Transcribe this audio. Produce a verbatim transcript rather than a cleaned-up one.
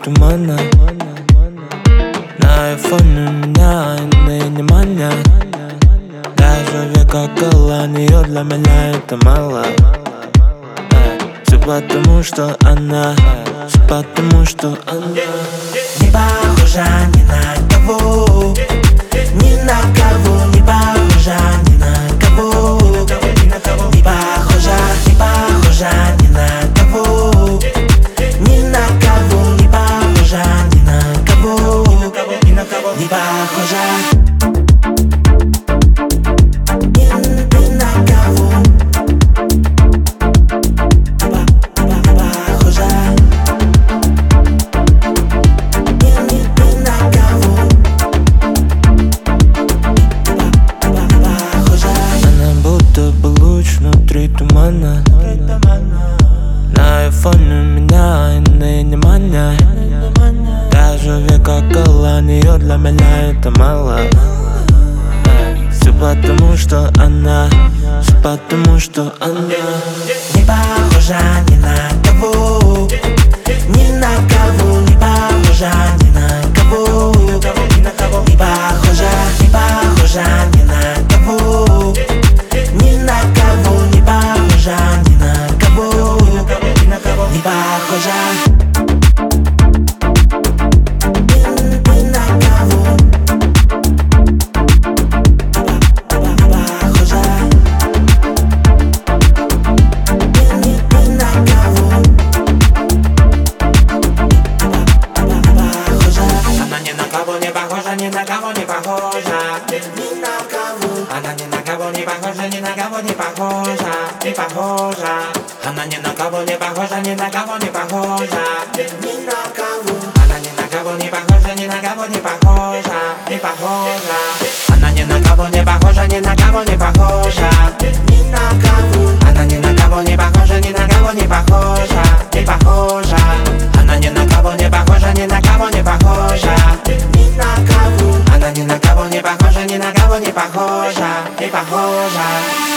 тумана. На айфоне у меня иные внимания. Даже века кола, нее для меня это мало. Все потому, что она, все потому, что она не похожа ни на кого, ни на кого, не похожа ни на кого, не похожа, не похожа ни на кого, ни на кого, не похожа ни на кого, не похожа. Внутри тумана. На айфоне у меня иные внимания. Даже века кола, нее для меня это мало. Все потому, что она, все потому, что она не похожа ни на кого, ни на кого, не похожа ни на кого, не похожа, не похожа ни на кого, ни на кого, не похожа ни на кого, не похожа. Ни на кого не похожа, ни на кого. Она ни на кого не похожа, ни на кого не похожа, не похожа. Она ни на кого не похожа, ни на кого не похожа, ни на кого. Она ни на кого не похожа, ни на кого не похожа, не похожа. Она ни на кого не похожа, ни на кого не похожа, ни на кого. Она ни на кого не похожа, ни на кого не похожа, не похожа. Она ни на кого не похожа, ни на кого не похожа, ни на кого. Она ни на кого не похожа, ни на кого не похожа, не похожа.